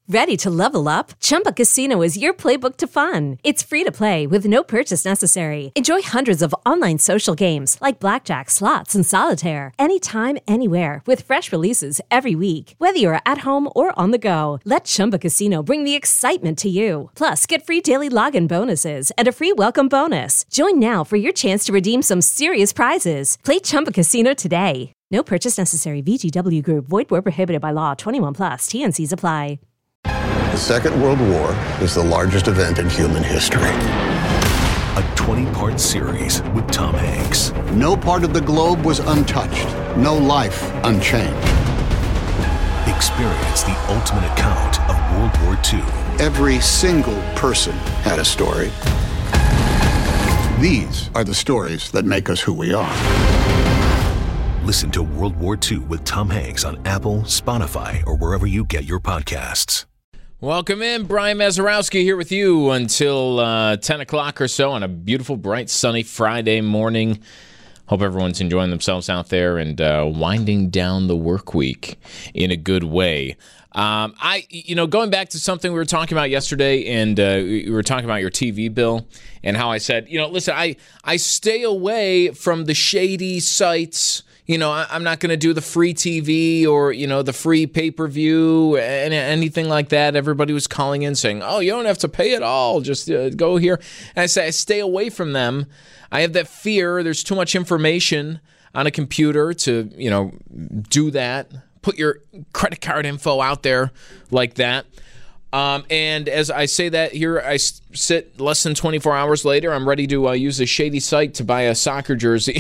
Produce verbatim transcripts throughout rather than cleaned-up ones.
Ready to level up? Chumba Casino is your playbook to fun. It's free to play with no purchase necessary. Enjoy hundreds of online social games like blackjack, slots, and solitaire. Anytime, anywhere with fresh releases every week. Whether you're at home or on the go, let Chumba Casino bring the excitement to you. Plus, get free daily login bonuses and a free welcome bonus. Join now for your chance to redeem some serious prizes. Play Chumba Casino today. No purchase necessary. V G W Group. Void where prohibited by law. twenty-one plus. T N Cs apply. The Second World War is the largest event in human history. A twenty-part series with Tom Hanks. No part of the globe was untouched. No life unchanged. Experience the ultimate account of World War Two. Every single person had a story. These are the stories that make us who we are. Listen to World War Two with Tom Hanks on Apple, Spotify, or wherever you get your podcasts. Welcome in. Brian Mazurowski here with you until uh, ten o'clock or so on a beautiful, bright, sunny Friday morning. Hope everyone's enjoying themselves out there and uh, winding down the work week in a good way. Um, I, you know, going back to something we were talking about yesterday, and uh, we were talking about your T V bill and how I said, you know, listen, I, I stay away from the shady sites. You know, I'm not going to do the free T V or, you know, the free pay-per-view and anything like that. Everybody was calling in saying, oh, you don't have to pay at all. Just uh, go here. And I say I stay away from them. I have that fear. There's too much information on a computer to, you know, do that. Put your credit card info out there like that. Um, and as I say that, here I sit less than twenty-four hours later. I'm ready to uh, use a shady site to buy a soccer jersey.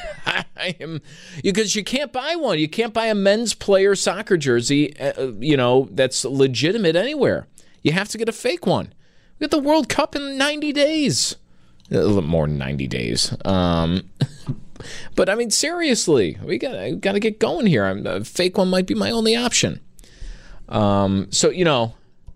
I am, because you can't buy one. You can't buy a men's player soccer jersey, uh, you know, that's legitimate anywhere. You have to get a fake one. We got the World Cup in ninety days. A little more than ninety days. Um, but, I mean, seriously, we got got to get going here. I'm, a fake one might be my only option. Um, so, you know,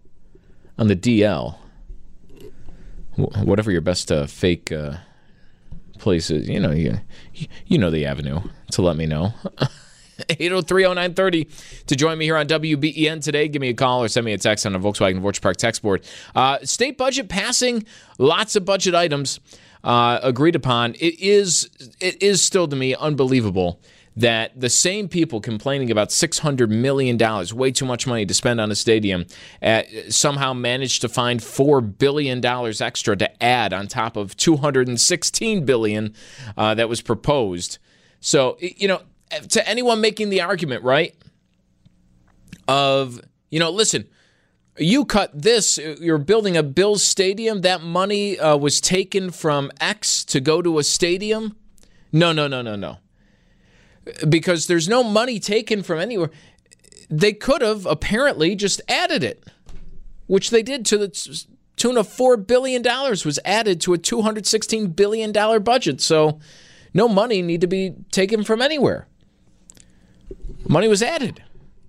on the D L, whatever your best uh, fake uh, places, you know, you, you know the avenue to let me know. eight oh three oh nine thirty to join me here on W B E N today. Give me a call or send me a text on a Volkswagen Vorch Park text board. Uh, state budget passing, lots of budget items uh, agreed upon. It is it is still to me unbelievable that the same people complaining about six hundred million dollars, way too much money to spend on a stadium, uh, somehow managed to find four billion dollars extra to add on top of two hundred sixteen billion dollars uh, that was proposed. So, you know, to anyone making the argument, right, of, you know, listen, you cut this, you're building a Bills stadium, that money uh, was taken from X to go to a stadium. No, no, no, no, no. Because there's no money taken from anywhere. They could have apparently just added it, which they did, to the tune of four billion dollars was added to a two hundred sixteen billion dollars budget. So no money need to be taken from anywhere. Money was added.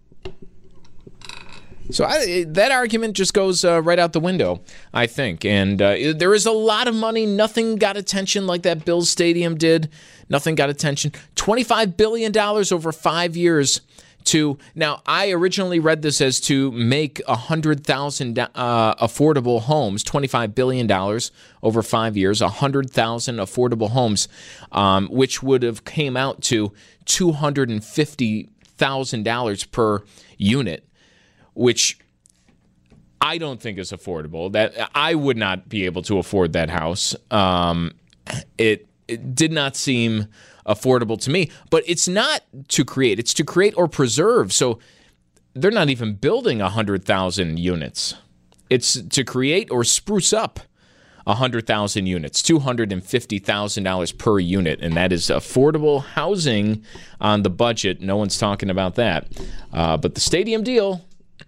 So I, that argument just goes uh, right out the window, I think. And uh, there is a lot of money. Nothing got attention like that Bills Stadium did. Nothing got attention. twenty-five billion dollars over five years to... Now, I originally read this as to make one hundred thousand uh, affordable homes, twenty-five billion dollars over five years, one hundred thousand affordable homes, um, which would have came out to two hundred fifty thousand dollars per unit, which I don't think is affordable. That I would not be able to afford that house. Um, it, it did not seem affordable to me. But it's not to create. It's to create or preserve. So they're not even building one hundred thousand units. It's to create or spruce up one hundred thousand units, two hundred fifty thousand dollars per unit, and that is affordable housing on the budget. No one's talking about that. Uh, but the stadium deal...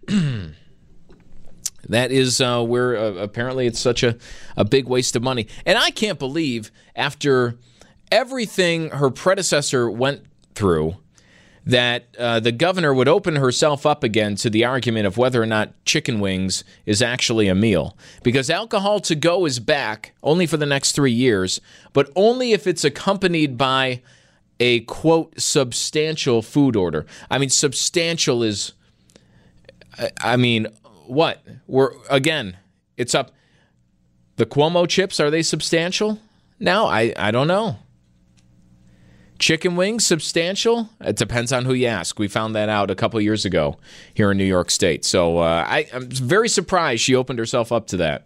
that is uh, where uh, apparently it's such a, a big waste of money. And I can't believe, after everything her predecessor went through, that uh, the governor would open herself up again to the argument of whether or not chicken wings is actually a meal. Because alcohol to go is back only for the next three years, but only if it's accompanied by a, quote, substantial food order. I mean, substantial is... I mean, what? We're again, it's up. The Cuomo chips, are they substantial? Now, I, I don't know. Chicken wings, substantial? It depends on who you ask. We found that out a couple of years ago here in New York State. So uh, I, I'm very surprised she opened herself up to that.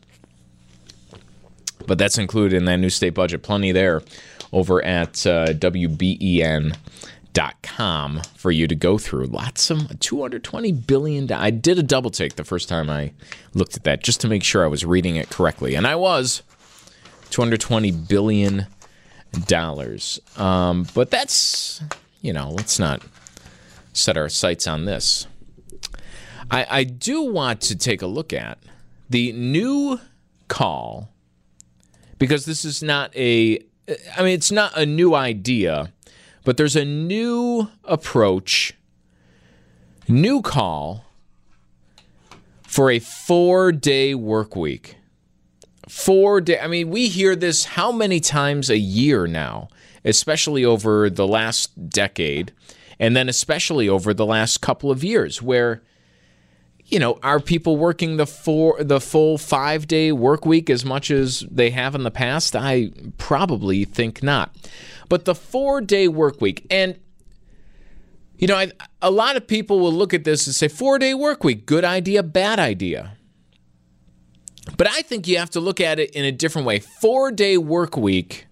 But that's included in that new state budget. Plenty there over at uh, W B E N dot com for you to go through. Lots of two hundred twenty billion dollars. I did a double take the first time I looked at that just to make sure I was reading it correctly. And I was. two hundred twenty billion dollars. Um, but that's, you know, let's not set our sights on this. I, I do want to take a look at the new call, because this is not a, I mean, it's not a new idea, but there's a new approach, new call for a four-day work week. Four day. I mean, we hear this how many times a year now, especially over the last decade, and then especially over the last couple of years, where, you know, are people working the four, the full five day work week as much as they have in the past? I probably think not. But the four day work week, and you know, I, a lot of people will look at this and say, four day work week, good idea, bad idea. But I think you have to look at it in a different way. Four-day work week,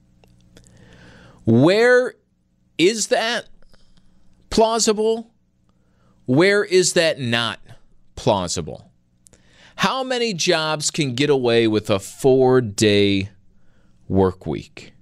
where is that plausible? Where is that not plausible? How many jobs can get away with a four-day work week?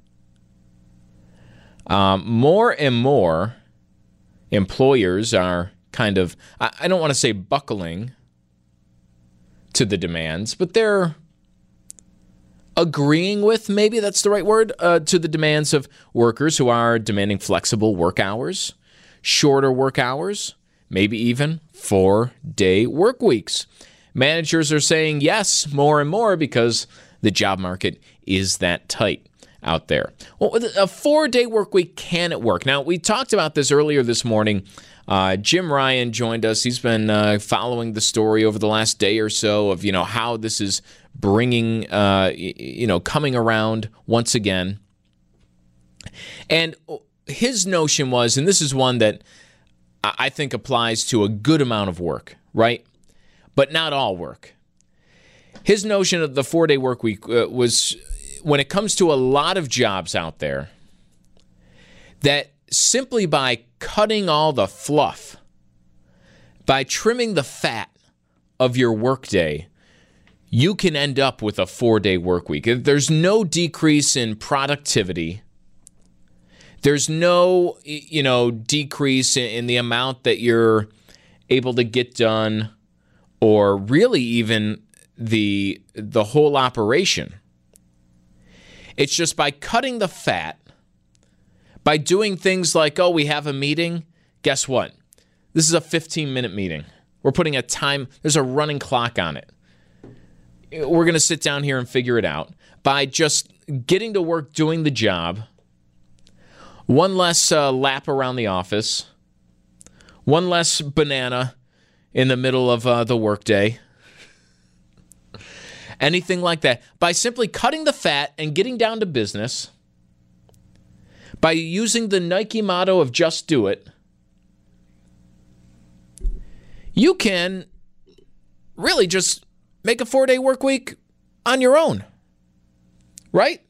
Um, more and more employers are kind of, I, I don't want to say buckling to the demands, but they're agreeing with, maybe that's the right word, uh, to the demands of workers who are demanding flexible work hours, shorter work hours, maybe even four-day work weeks. Managers are saying yes more and more because the job market is that tight out there. Well, a four-day work week, can it work? Now, we talked about this earlier this morning. Uh, Jim Ryan joined us. He's been uh, following the story over the last day or so of, you know, how this is bringing, uh, you know, coming around once again. And his notion was, and this is one that I think applies to a good amount of work, right? But not all work. His notion of the four-day work week uh, was, when it comes to a lot of jobs out there, that simply by cutting all the fluff, by trimming the fat of your workday, you can end up with a four-day work week. There's no decrease in productivity. There's no, you know, decrease in the amount that you're able to get done, or really even the the whole operation. It's just by cutting the fat, by doing things like, oh, we have a meeting. Guess what? This is a fifteen-minute meeting. We're putting a time, there's a running clock on it. We're going to sit down here and figure it out. By just getting to work, doing the job, one less uh, lap around the office, one less banana in the middle of uh, the workday, anything like that. By simply cutting the fat and getting down to business, by using the Nike motto of just do it, you can really just make a four-day work week on your own, right?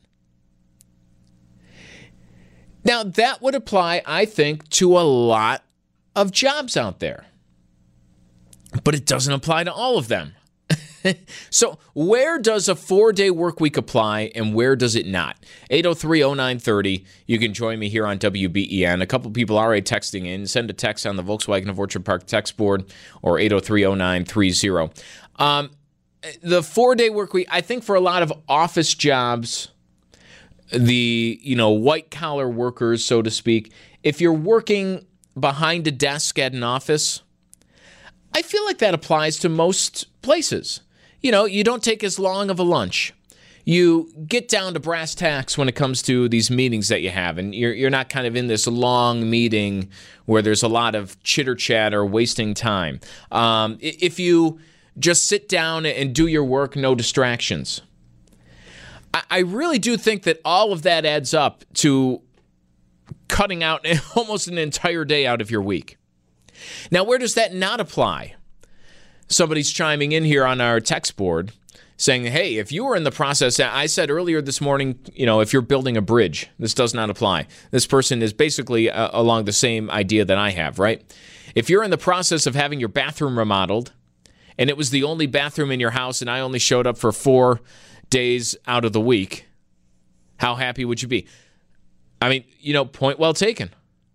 Now, that would apply, I think, to a lot of jobs out there. But it doesn't apply to all of them. So where does a four-day work week apply and where does it not? eight oh three oh nine thirty. You can join me here on W B E N. A couple people are already texting in. Send a text on the Volkswagen of Orchard Park text board or eight oh three oh nine thirty. Um, the four-day work week, I think for a lot of office jobs, the, you know, white-collar workers, so to speak, if you're working behind a desk at an office, I feel like that applies to most places. You know, you don't take as long of a lunch. You get down to brass tacks when it comes to these meetings that you have, and you're you're not kind of in this long meeting where there's a lot of chitter chat or wasting time. Um, if you just sit down and do your work, no distractions. I, I really do think that all of that adds up to cutting out almost an entire day out of your week. Now, where does that not apply? Somebody's chiming in here on our text board saying, hey, if you were in the process, I said earlier this morning, you know, if you're building a bridge, this does not apply. This person is basically uh, along the same idea that I have, right? If you're in the process of having your bathroom remodeled and it was the only bathroom in your house and I only showed up for four days out of the week, how happy would you be? I mean, you know, point well taken.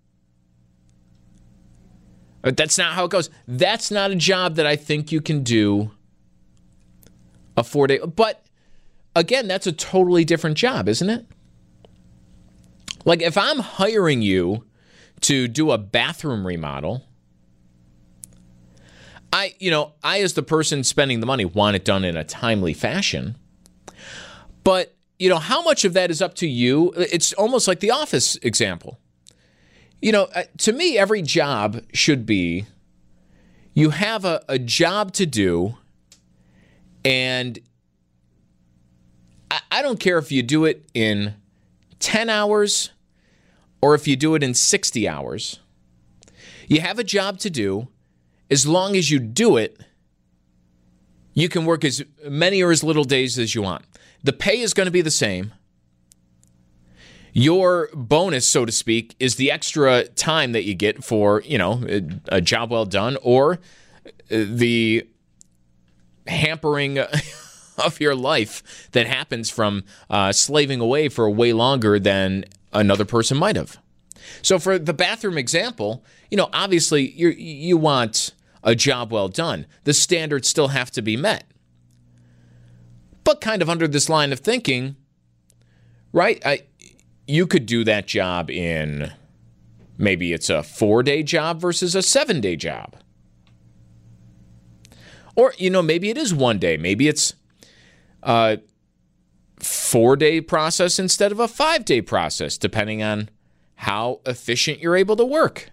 But that's not how it goes. That's not a job that I think you can do a four-day. But, again, that's a totally different job, isn't it? Like, if I'm hiring you to do a bathroom remodel, I, you know, I as the person spending the money want it done in a timely fashion. But, you know, how much of that is up to you? It's almost like the office example. You know, to me, every job should be you have a, a job to do, and I, I don't care if you do it in ten hours or if you do it in sixty hours. You have a job to do. As long as you do it, you can work as many or as little days as you want. The pay is going to be the same. Your bonus, so to speak, is the extra time that you get for, you know, a, a job well done, or the hampering of your life that happens from uh, slaving away for way longer than another person might have. So for the bathroom example, you know, obviously you you want a job well done. The standards still have to be met. But kind of under this line of thinking, right, I... you could do that job in, maybe it's a four-day job versus a seven-day job. Or, you know, maybe it is one day. Maybe it's a four-day process instead of a five-day process, depending on how efficient you're able to work.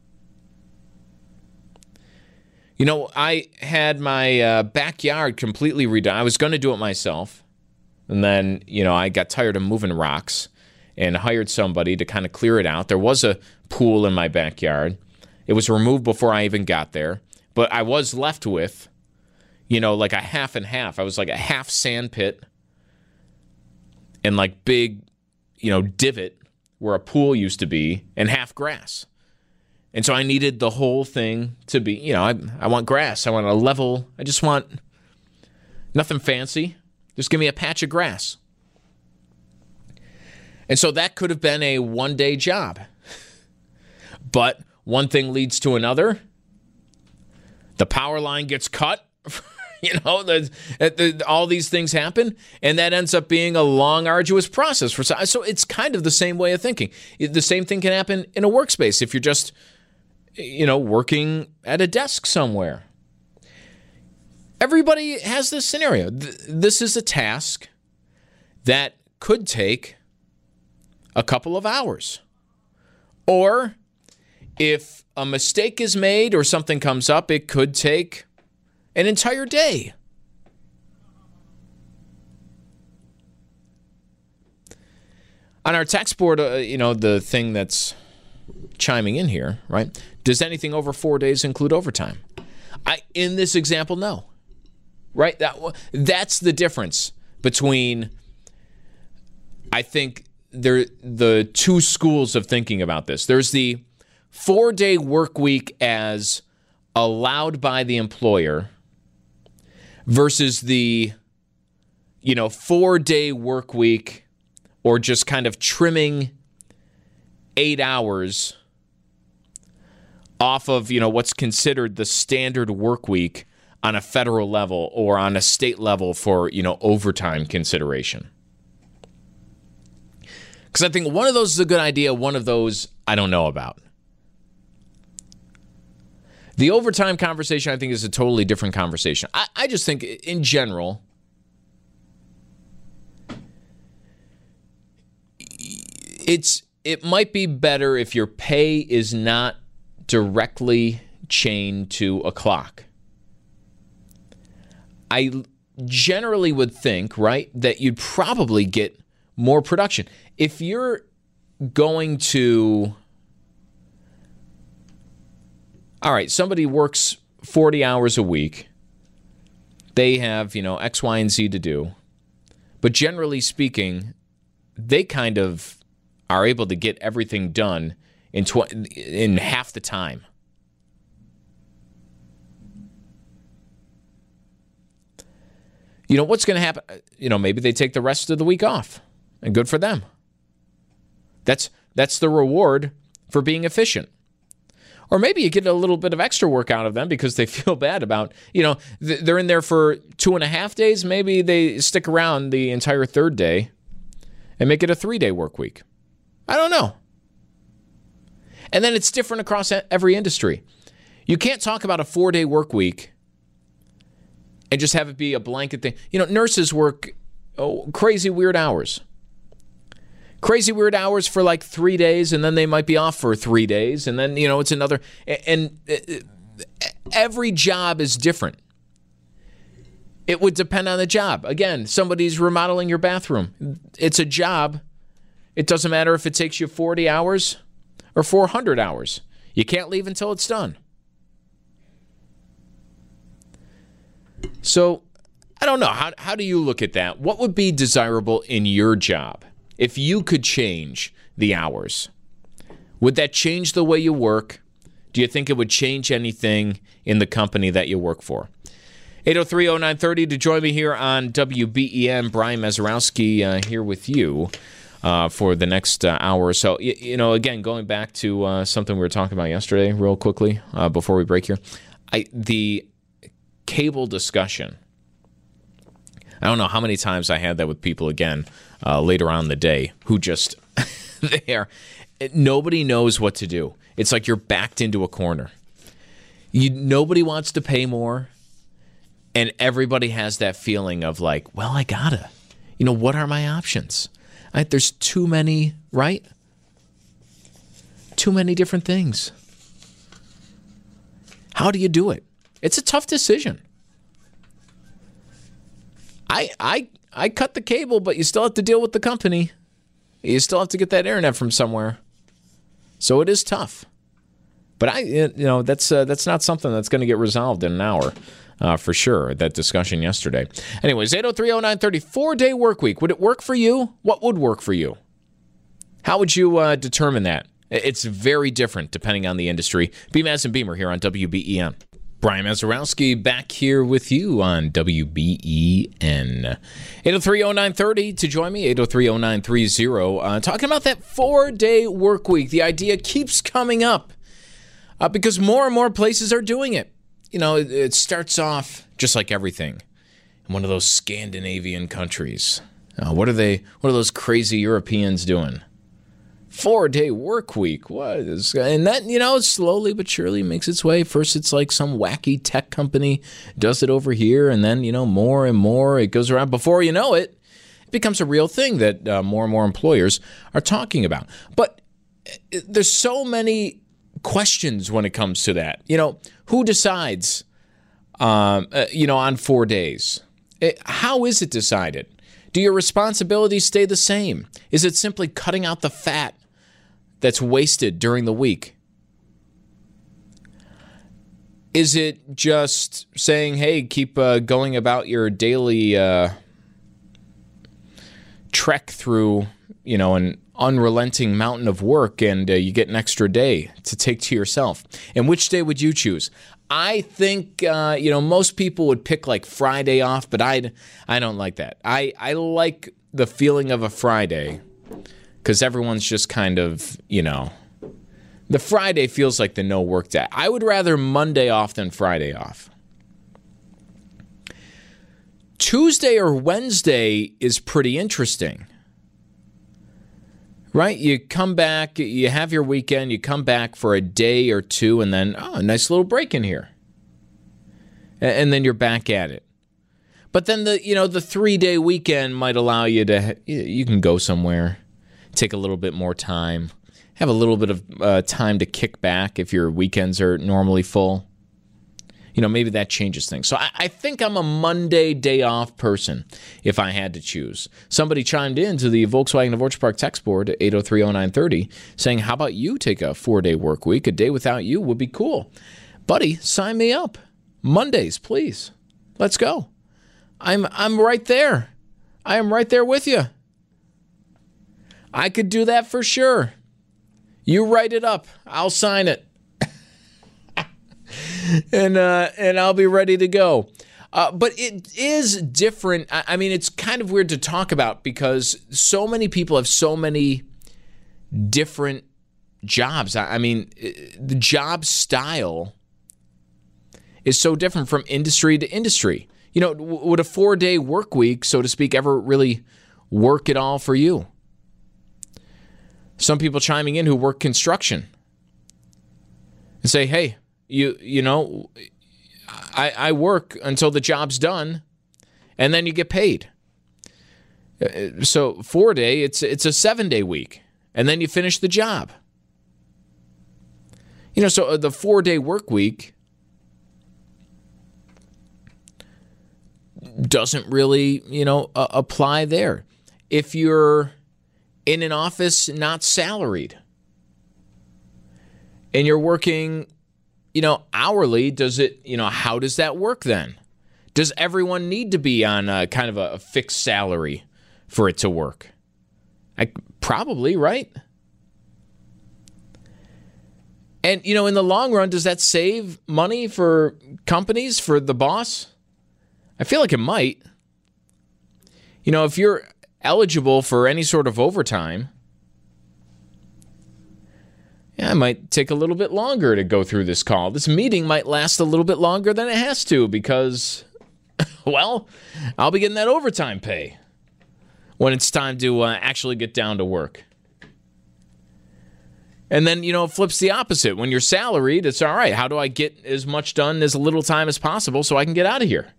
You know, I had my uh, backyard completely redone. I was going to do it myself. And then, you know, I got tired of moving rocks and hired somebody to kind of clear it out. There was a pool in my backyard. It was removed before I even got there. But I was left with, you know, like a half and half. I was like a half sand pit and like big, you know, divot where a pool used to be and half grass. And so I needed the whole thing to be, you know, I, I want grass. I want a level. I just want nothing fancy. Just give me a patch of grass. And so that could have been a one-day job. But one thing leads to another. The power line gets cut. you know, the, the, all these things happen. And that ends up being a long, arduous process. for So it's kind of the same way of thinking. The same thing can happen in a workspace if you're just, you know, working at a desk somewhere. Everybody has this scenario. This is a task that could take a couple of hours. Or if a mistake is made or something comes up, it could take an entire day. On our text board, uh, you know, the thing that's chiming in here, right? Does anything over four days include overtime? I, in this example, no. Right? That that's the difference between, I think, there the two schools of thinking about this. There's the four-day work week as allowed by the employer versus the, you know, four-day work week or just kind of trimming eight hours off of, you know, what's considered the standard work week on a federal level or on a state level for, you know, overtime consideration. Because I think one of those is a good idea, one of those I don't know about. The overtime conversation, I think, is a totally different conversation. I, I just think, in general, it's it might be better if your pay is not directly chained to a clock. I generally would think, right, that you'd probably get more production. If you're going to, all right, somebody works forty hours a week. They have, you know, X, Y, and Z to do. But generally speaking, they kind of are able to get everything done in tw- in half the time. You know, what's going to happen? You know, maybe they take the rest of the week off, and good for them. That's that's the reward for being efficient. Or maybe you get a little bit of extra work out of them because they feel bad about, you know, they're in there for two and a half days. Maybe they stick around the entire third day and make it a three-day work week. I don't know. And then it's different across every industry. You can't talk about a four-day work week and just have it be a blanket thing. You know, nurses work oh, crazy weird hours. Crazy weird hours for like three days, and then they might be off for three days, and then, you know, it's another. And every job is different. It would depend on the job. Again, somebody's remodeling your bathroom. It's a job. It doesn't matter if it takes you forty hours or four hundred hours. You can't leave until it's done. So, I don't know. How, how do you look at that? What would be desirable in your job if you could change the hours? Would that change the way you work? Do you think it would change anything in the company that you work for? eight oh three oh nine thirty to join me here on W B E N. Brian Mazurowski uh, here with you uh, for the next uh, hour or so. You, you know, again, going back to uh, something we were talking about yesterday real quickly uh, before we break here. I, the cable discussion. I don't know how many times I had that with people again uh, later on in the day who just, they are, nobody knows what to do. It's like you're backed into a corner. You, nobody wants to pay more, and everybody has that feeling of like, well, I gotta. You know, what are my options? I, there's too many, right? Too many different things. How do you do it? It's a tough decision. I I I cut the cable, but you still have to deal with the company. You still have to get that internet from somewhere. So it is tough. But I, you know, that's uh, that's not something that's going to get resolved in an hour, uh, for sure. That discussion yesterday. Anyways, eight oh three oh nine thirty, four-day work week. Would it work for you? What would work for you? How would you uh, determine that? It's very different depending on the industry. B. Maz and Beamer here on W B E N. Brian Mazurowski back here with you on W B E N. eight oh three oh nine thirty to join me, eight oh three oh nine thirty. Uh, talking about that four-day work week. The idea keeps coming up uh, because more and more places are doing it. You know, it, it starts off just like everything in one of those Scandinavian countries. Uh, what are they? What are those crazy Europeans doing? Four-day work week. What is, and that, you know, slowly but surely makes its way. First, it's like some wacky tech company does it over here, and then, you know, more and more it goes around. Before you know it, it becomes a real thing that uh, more and more employers are talking about. But there's so many questions when it comes to that. You know, who decides, um, uh, you know, on four days? It, how is it decided? Do your responsibilities stay the same? Is it simply cutting out the fat that's wasted during the week? Is it just saying, hey, keep uh, going about your daily uh, trek through, you know, an unrelenting mountain of work, and uh, you get an extra day to take to yourself? And which day would you choose? I think, uh, you know, most people would pick like Friday off, but I, I don't like that. I, I like the feeling of a Friday because everyone's just kind of, you know, the Friday feels like the no work day. I would rather Monday off than Friday off. Tuesday or Wednesday is pretty interesting. Right? You come back, you have your weekend, you come back for a day or two, and then, oh, a nice little break in here. And then you're back at it. But then the, you know, the three-day weekend might allow you to, you can go somewhere, take a little bit more time, have a little bit of uh, time to kick back if your weekends are normally full. you know, maybe that changes things. So I, I think I'm a Monday day off person if I had to choose. Somebody chimed in to the Volkswagen of Orchard Park text board at eight oh three oh nine thirty saying, how about you take a four-day work week? A day without you would be cool. Buddy, sign me up. Mondays, please. Let's go. I'm I'm right there. I am right there with you. I could do that for sure. You write it up. I'll sign it. and uh, and I'll be ready to go. Uh, but it is different. I, I mean, it's kind of weird to talk about because so many people have so many different jobs. I, I mean, the job style is so different from industry to industry. You know, would a four-day work week, so to speak, ever really work at all for you? Some people chiming in who work construction and say, hey, you you know, I, I work until the job's done, and then you get paid. So four-day, it's it's a seven-day week, and then you finish the job. You know, so the four-day work week doesn't really, you know, uh, apply there. If you're in an office not salaried and you're working, you know, hourly, does it, you know, how does that work then? Does everyone need to be on a, kind of a, a fixed salary for it to work? I, probably, right? And, you know, in the long run, does that save money for companies, for the boss? I feel like it might. You know, if you're eligible for any sort of overtime, yeah, it might take a little bit longer to go through this call. This meeting might last a little bit longer than it has to because, well, I'll be getting that overtime pay when it's time to uh, actually get down to work. And then, you know, it flips the opposite. When you're salaried, it's all right. How do I get as much done as little time as possible so I can get out of here?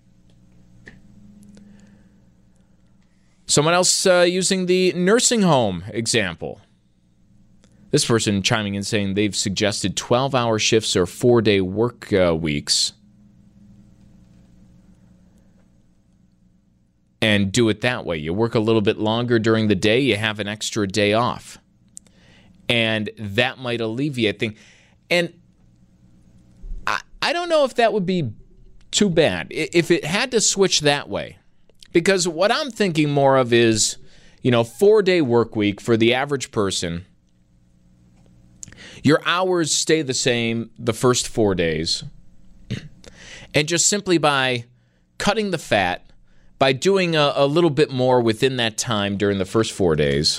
Someone else uh, using the nursing home example. This person chiming in saying they've suggested twelve-hour shifts or four-day work uh, weeks and do it that way. You work a little bit longer during the day, you have an extra day off. And that might alleviate things. And I, I don't know if that would be too bad if it had to switch that way. Because what I'm thinking more of is, you know, four-day work week for the average person. Your hours stay the same the first four days. And just simply by cutting the fat, by doing a, a little bit more within that time during the first four days,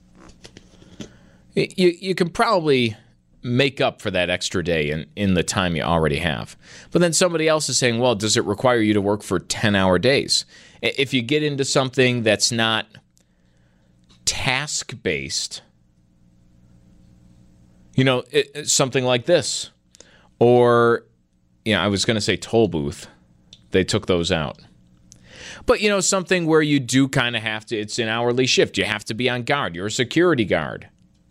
you, you can probably make up for that extra day in, in the time you already have. But then somebody else is saying, well, does it require you to work for ten-hour days? If you get into something that's not task-based, you know, it, something like this. Or, you know, I was going to say toll booth. They took those out. But, you know, something where you do kind of have to, it's an hourly shift. You have to be on guard. You're a security guard.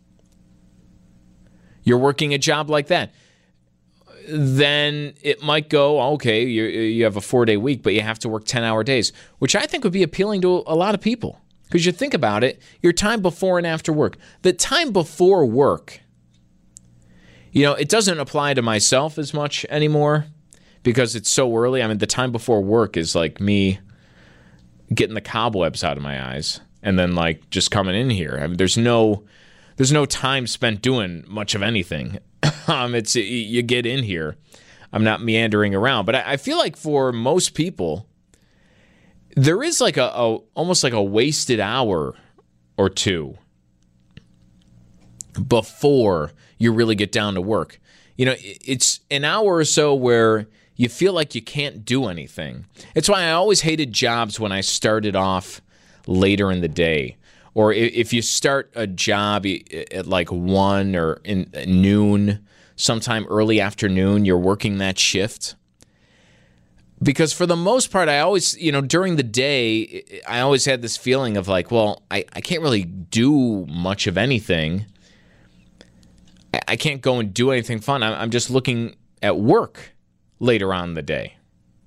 You're working a job like that. Then it might go, okay, you you have a four-day week, but you have to work ten-hour days, which I think would be appealing to a lot of people. Because you think about it, your time before and after work. The time before work, you know, it doesn't apply to myself as much anymore because it's so early. I mean, the time before work is like me getting the cobwebs out of my eyes and then like just coming in here. I mean, there's no... There's no time spent doing much of anything. um, it's you get in here. I'm not meandering around, but I, I feel like for most people, there is like a, a almost like a wasted hour or two before you really get down to work. You know, it's an hour or so where you feel like you can't do anything. It's why I always hated jobs when I started off later in the day. Or if you start a job at like one or in noon, sometime early afternoon, you're working that shift. Because for the most part, I always, you know, during the day, I always had this feeling of like, well, I, I can't really do much of anything. I, I can't go and do anything fun. I'm, I'm just looking at work later on in the day.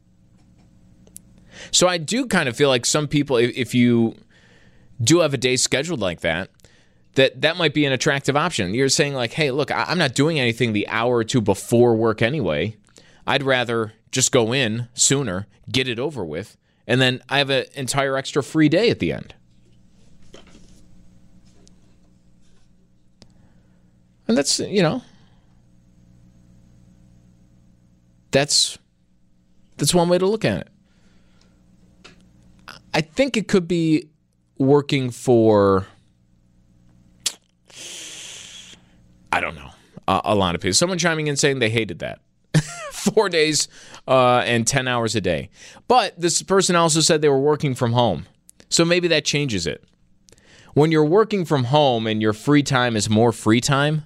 So I do kind of feel like some people, if you do have a day scheduled like that, that that might be an attractive option. You're saying like, hey, look, I'm not doing anything the hour or two before work anyway. I'd rather just go in sooner, get it over with, and then I have an entire extra free day at the end. And that's, you know, that's that's one way to look at it. I think it could be working for, I don't know, a, a lot of people. Someone chiming in saying they hated that. Four days uh, and ten hours a day. But this person also said they were working from home. So maybe that changes it. When you're working from home and your free time is more free time,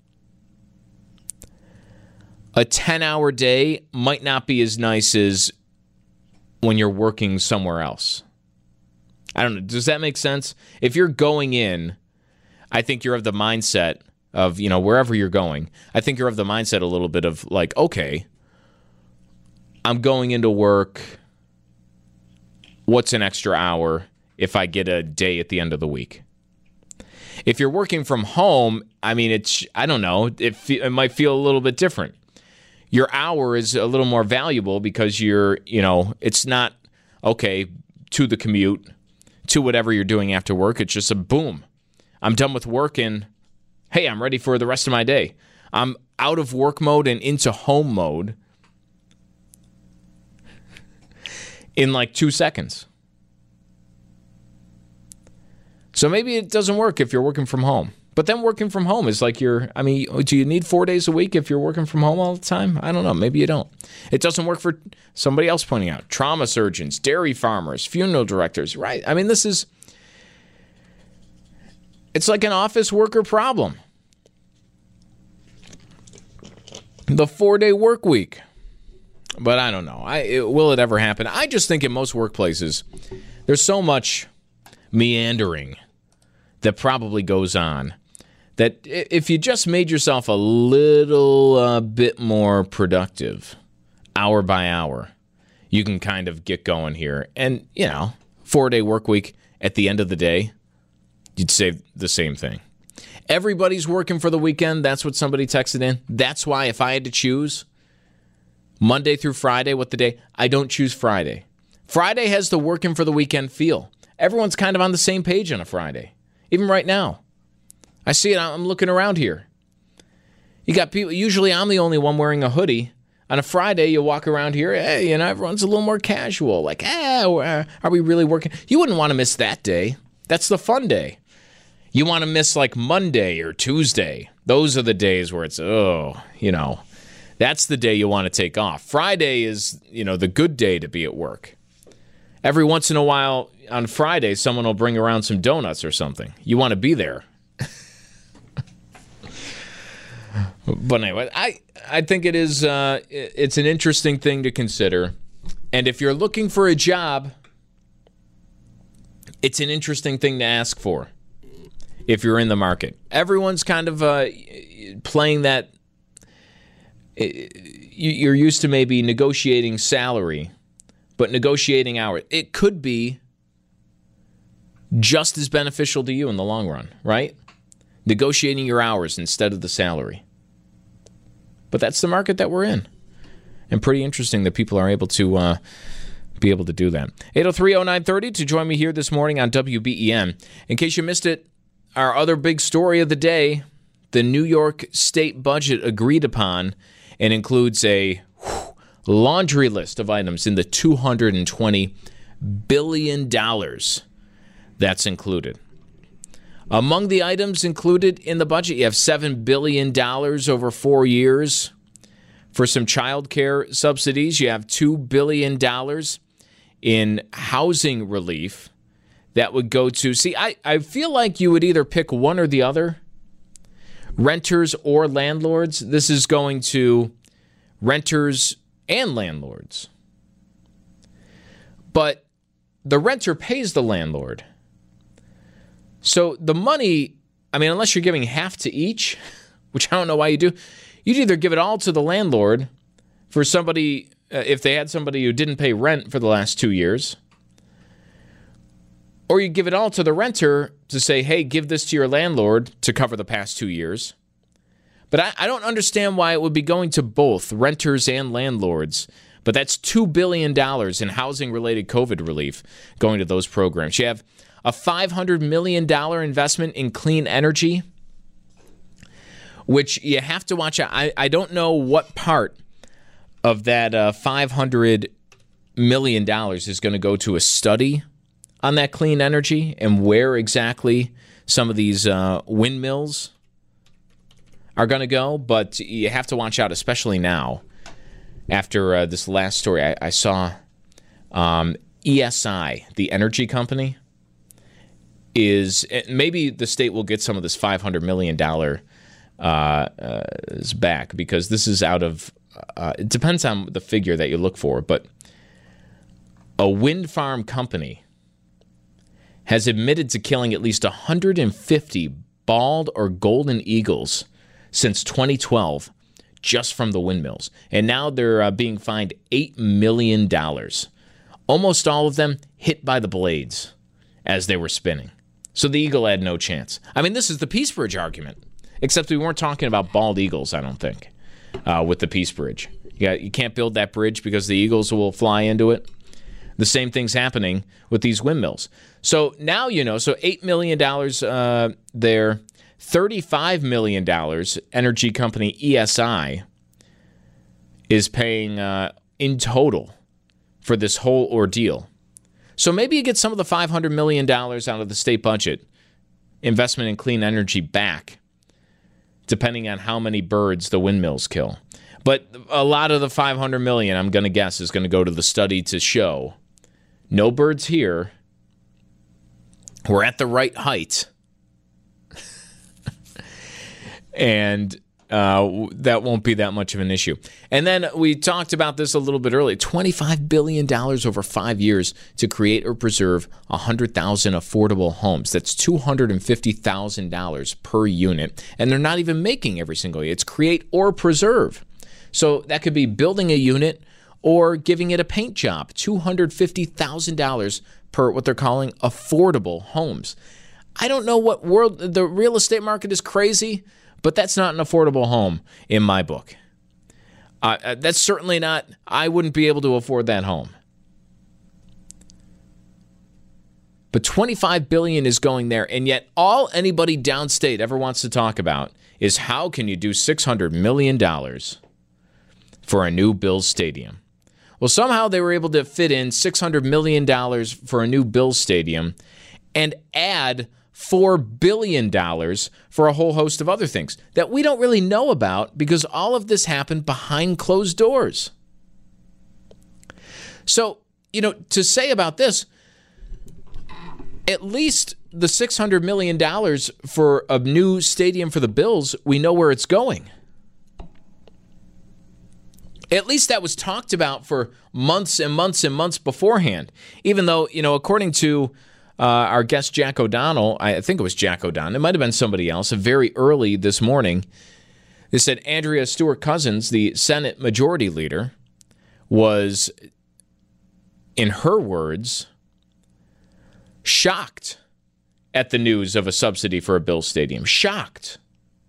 a ten-hour day might not be as nice as when you're working somewhere else. I don't know. Does that make sense? If you're going in, I think you're of the mindset of, you know, wherever you're going, I think you're of the mindset a little bit of like, okay, I'm going into work. What's an extra hour if I get a day at the end of the week? If you're working from home, I mean, it's, I don't know, it, fe- it might feel a little bit different. Your hour is a little more valuable because you're, you know, it's not, okay, to the commute, to whatever you're doing after work. It's just a boom. I'm done with work and, hey, I'm ready for the rest of my day. I'm out of work mode and into home mode in like two seconds. So maybe it doesn't work if you're working from home. But then working from home is like you're, I mean, do you need four days a week if you're working from home all the time? I don't know. Maybe you don't. It doesn't work for somebody else pointing out. Trauma surgeons, dairy farmers, funeral directors, right? I mean, this is, it's like an office worker problem. The four-day work week. But I don't know. I it, will it ever happen? I just think in most workplaces, there's so much meandering that probably goes on that if you just made yourself a little uh, bit more productive hour by hour, you can kind of get going here. And, you know, four-day work week at the end of the day, you'd say the same thing. Everybody's working for the weekend. That's what somebody texted in. That's why if I had to choose Monday through Friday, what the day, I don't choose Friday. Friday has the working for the weekend feel. Everyone's kind of on the same page on a Friday. Even right now. I see it. I'm looking around here. You got people, usually I'm the only one wearing a hoodie. On a Friday, you walk around here, hey, you know, everyone's a little more casual. Like, eh, are we really working? You wouldn't want to miss that day. That's the fun day. You want to miss like Monday or Tuesday. Those are the days where it's, oh, you know, that's the day you want to take off. Friday is, you know, the good day to be at work. Every once in a while on Friday, someone will bring around some donuts or something. You want to be there. But anyway, I, I think it is uh, it's an interesting thing to consider. And if you're looking for a job, it's an interesting thing to ask for if you're in the market. Everyone's kind of uh, playing that. You're used to maybe negotiating salary, but negotiating hours. It could be just as beneficial to you in the long run, right? Negotiating your hours instead of the salary. But that's the market that we're in. And pretty interesting that people are able to uh, be able to do that. eight oh three oh nine thirty to join me here this morning on W B E N. In case you missed it, our other big story of the day, the New York state budget agreed upon and includes a whew, laundry list of items in the two hundred twenty billion dollars that's included. Among the items included in the budget, you have seven billion dollars over four years for some child care subsidies. You have two billion dollars in housing relief that would go to... See, I, I feel like you would either pick one or the other, renters or landlords. This is going to renters and landlords. But the renter pays the landlord. So the money, I mean, unless you're giving half to each, which I don't know why you do, you'd either give it all to the landlord for somebody, uh, if they had somebody who didn't pay rent for the last two years, or you give it all to the renter to say, hey, give this to your landlord to cover the past two years. But I, I don't understand why it would be going to both renters and landlords. But that's two billion dollars in housing-related COVID relief going to those programs. You have a five hundred million dollars investment in clean energy, which you have to watch out. I, I don't know what part of that uh, five hundred million dollars is going to go to a study on that clean energy and where exactly some of these uh, windmills are going to go. But you have to watch out, especially now. After uh, this last story, I, I saw um, E S I, the energy company, is maybe the state will get some of this five hundred million dollars uh, uh, back, because this is out of, uh, it depends on the figure that you look for, but a wind farm company has admitted to killing at least one hundred fifty bald or golden eagles since twenty twelve. Just from the windmills. And now they're uh, being fined eight million dollars. Almost all of them hit by the blades as they were spinning. So the eagle had no chance. I mean, this is the Peace Bridge argument. Except we weren't talking about bald eagles, I don't think, uh, with the Peace Bridge. You, got, you can't build that bridge because the eagles will fly into it. The same thing's happening with these windmills. So now you know, so eight million dollars uh, there. thirty-five million dollars energy company E S I is paying uh, in total for this whole ordeal. So maybe you get some of the five hundred million dollars out of the state budget, investment in clean energy back, depending on how many birds the windmills kill. But a lot of the five hundred million dollars, I'm going to guess, is going to go to the study to show no birds here. We're at the right height. And uh, that won't be that much of an issue. And then we talked about this a little bit earlier. twenty-five billion dollars over five years to create or preserve one hundred thousand affordable homes. That's two hundred fifty thousand dollars per unit. And they're not even making every single year. It's create or preserve. So that could be building a unit or giving it a paint job. two hundred fifty thousand dollars per what they're calling affordable homes. I don't know what world, the real estate market is crazy, but that's not an affordable home in my book. Uh, that's certainly not, I wouldn't be able to afford that home. But twenty-five billion dollars is going there, and yet all anybody downstate ever wants to talk about is how can you do six hundred million dollars for a new Bills stadium? Well, somehow they were able to fit in six hundred million dollars for a new Bills stadium and add four billion dollars for a whole host of other things that we don't really know about because all of this happened behind closed doors. So, you know, to say about this, at least the six hundred million dollars for a new stadium for the Bills, we know where it's going. At least that was talked about for months and months and months beforehand, even though, you know, according to Uh, our guest, Jack O'Donnell, I think it was Jack O'Donnell, it might have been somebody else, very early this morning, they said Andrea Stewart-Cousins, the Senate Majority Leader, was, in her words, shocked at the news of a subsidy for a Bills stadium. Shocked.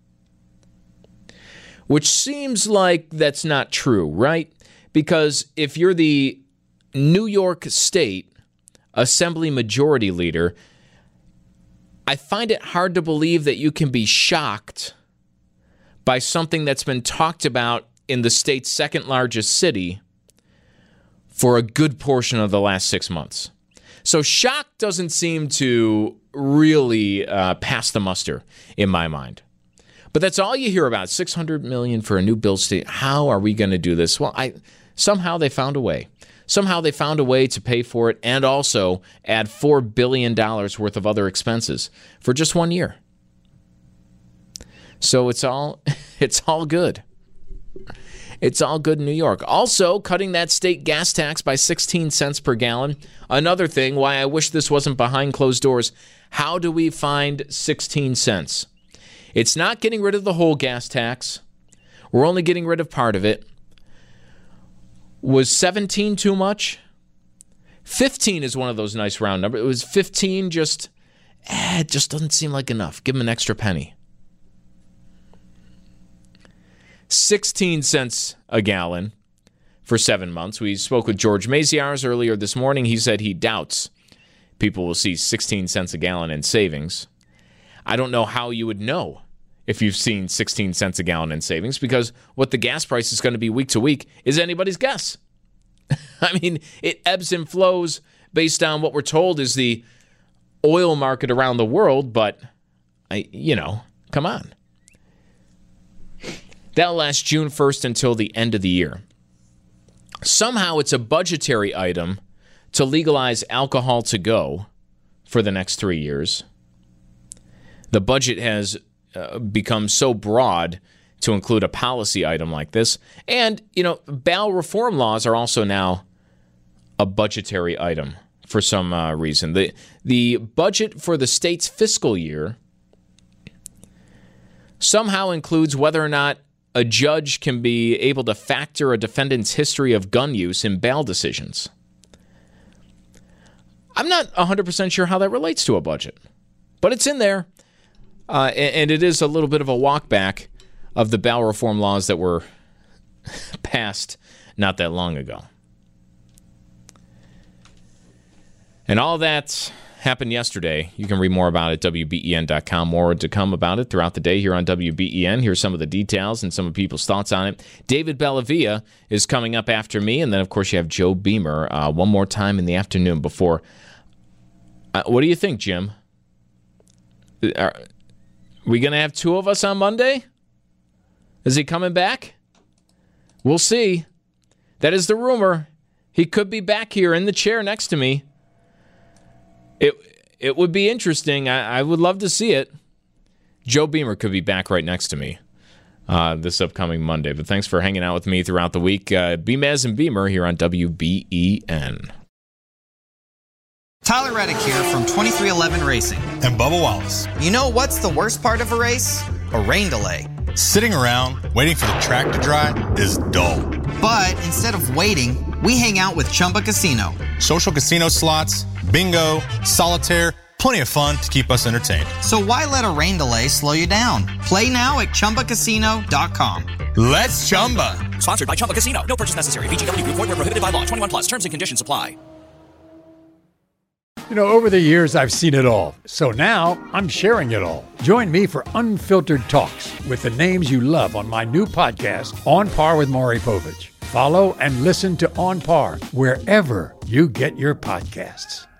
Which seems like that's not true, right? Because if you're the New York State Assembly Majority Leader, I find it hard to believe that you can be shocked by something that's been talked about in the state's second largest city for a good portion of the last six months. So shock doesn't seem to really uh, pass the muster in my mind. But that's all you hear about, six hundred million dollars for a new Bills stadium. How are we going to do this? Well, I somehow they found a way. Somehow they found a way to pay for it and also add four billion dollars worth of other expenses for just one year. So it's all it's all good. It's all good in New York. Also, cutting that state gas tax by sixteen cents per gallon. Another thing why I wish this wasn't behind closed doors. How do we find sixteen cents? It's not getting rid of the whole gas tax. We're only getting rid of part of it. Was seventeen too much? fifteen is one of those nice round numbers. It was fifteen just, eh, it just doesn't seem like enough. Give them an extra penny. sixteen cents a gallon for seven months. We spoke with George Maziarz earlier this morning. He said he doubts people will see sixteen cents a gallon in savings. I don't know how you would know if you've seen sixteen cents a gallon in savings, because what the gas price is going to be week to week is anybody's guess. I mean, it ebbs and flows based on what we're told is the oil market around the world, but, I, you know, come on. That'll last June first until the end of the year. Somehow it's a budgetary item to legalize alcohol to go for the next three years. The budget has uh, become so broad to include a policy item like this. And, you know, bail reform laws are also now a budgetary item for some uh, reason. The, the budget for the state's fiscal year somehow includes whether or not a judge can be able to factor a defendant's history of gun use in bail decisions. I'm not one hundred percent sure how that relates to a budget, but it's in there. Uh, and, and it is a little bit of a walk back of the bail reform laws that were passed not that long ago. And all that happened yesterday. You can read more about it at W B E N dot com. More to come about it throughout the day here on W B E N. Here's some of the details and some of people's thoughts on it. David Bellavia is coming up after me. And then, of course, you have Joe Beamer uh, one more time in the afternoon before. Uh, what do you think, Jim? Are we going to have two of us on Monday? Is he coming back? We'll see. That is the rumor. He could be back here in the chair next to me. It it would be interesting. I, I would love to see it. Joe Beamer could be back right next to me uh, this upcoming Monday. But thanks for hanging out with me throughout the week. Uh, Beamaz and Beamer here on W B E N. Tyler Reddick here from twenty-three eleven Racing. And Bubba Wallace. You know what's the worst part of a race? A rain delay. Sitting around waiting for the track to dry is dull. But instead of waiting, we hang out with Chumba Casino. Social casino slots, bingo, solitaire, plenty of fun to keep us entertained. So why let a rain delay slow you down? Play now at Chumba Casino dot com. Let's Chumba. Sponsored by Chumba Casino. No purchase necessary. V G W Group. Void where prohibited by law. twenty-one plus. Terms and conditions apply. You know, over the years, I've seen it all. So now, I'm sharing it all. Join me for Unfiltered Talks with the names you love on my new podcast, On Par with Maury Povich. Follow and listen to On Par wherever you get your podcasts.